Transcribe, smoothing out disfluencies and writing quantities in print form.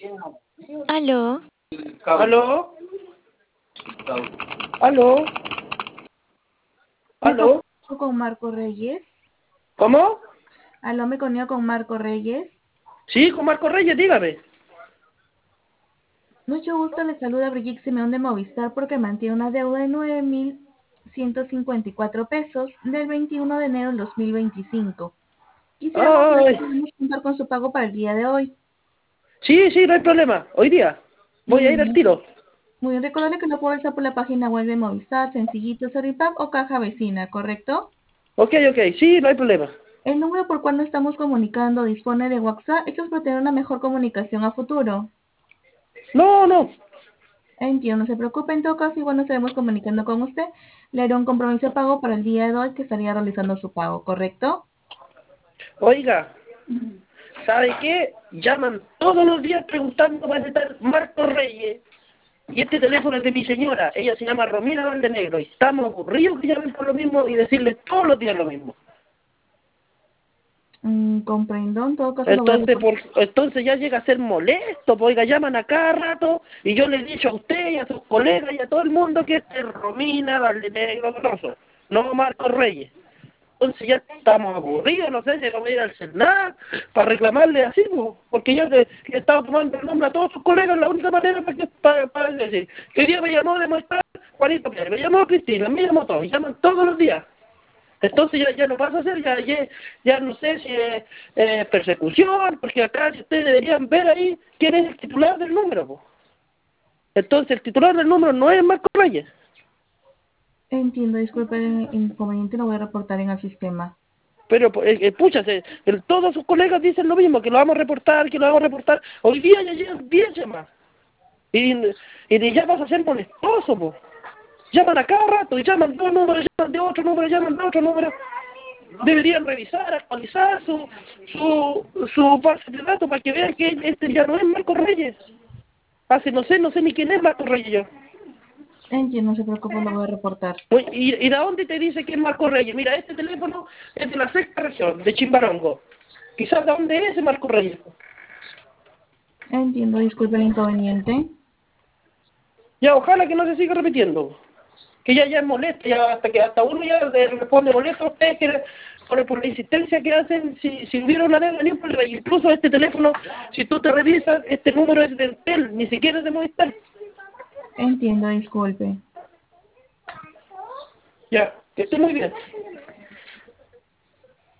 Aló, ¿Aló? ¿Aló? Me ¿Aló? comunico con Marco Reyes. ¿Cómo? Aló, me comunico con Marco Reyes. Sí, con Marco Reyes, dígame. Mucho gusto, le saluda Brigitte Simeón de Movistar porque mantiene una deuda de 9.154 pesos del 21 de enero del 2025. Quisiéramos ver si Ay, podemos contar con su pago para el día de hoy. sí, no hay problema. Hoy día. Voy Muy a ir al bien. tiro. Muy bien, recordarle que lo puedo realizar por la página web de Movistar, Sencillito, Soripap o Caja Vecina, ¿correcto? Ok, sí, no hay problema. El número por cual nos estamos comunicando dispone de WhatsApp. Esto es para tener una mejor comunicación a futuro. No. Entiendo, no se preocupe, en todo caso, igual nos estaremos comunicando con usted. Le haré un compromiso de pago para el día de hoy que estaría realizando su pago, ¿correcto? Oiga, ¿sabe qué? Llaman todos los días preguntando para estar Marco Reyes. Y este teléfono es de mi señora. Ella se llama Romina Valdenegro. Y estamos aburridos que llamen por lo mismo y decirles todos los días lo mismo. Comprendo, en todo caso lo voy a reportar. Entonces ya llega a ser molesto, pues, oiga, llaman a cada rato y yo le he dicho a usted y a sus colegas y a todo el mundo que este es Romina Valdenegro Grosso, no Marcos Reyes. Entonces ya estamos aburridos, no sé si vamos a ir al Senado para reclamarle así, pues, porque yo le he estado tomando el nombre a todos sus colegas, la única manera para decir, que hoy día me llamó de muestra Juanito Pérez, me llamó Cristina, me llamó todos, llaman todos los días. Entonces ya no pasa a ser, ya no sé si es persecución, porque acá si ustedes deberían ver ahí quién es el titular del número, po. Entonces el titular del número no es Marco Reyes. Entiendo, disculpe el inconveniente, lo voy a reportar en el sistema. Pero, pucha, todos sus colegas dicen lo mismo, que lo vamos a reportar, que lo vamos a reportar. Hoy día ya llegan 10 llamadas. Y ya vas a ser molestoso, po. Llaman a cada rato, y llaman de un número, llaman de otro número, llaman de otro número. Deberían revisar, actualizar su base de datos para que vean que este ya no es Marco Reyes. No sé ni quién es Marco Reyes yo. Entiendo, no se preocupe, lo voy a reportar. Oye, ¿y de dónde te dice que es Marco Reyes? Mira, este teléfono es de la sexta región, de Chimbarongo. Quizás de dónde es ese Marco Reyes. Entiendo, disculpe el inconveniente. Ya, ojalá que no se siga repitiendo. Que ya es molesto, ya hasta uno ya le responde molesto a ustedes que por la insistencia que hacen, si hubiera una deuda ni un problema. Incluso este teléfono, si tú te revisas, este número es de Entel, ni siquiera es de Movistar. Entiendo, disculpe. Ya, que esté muy bien.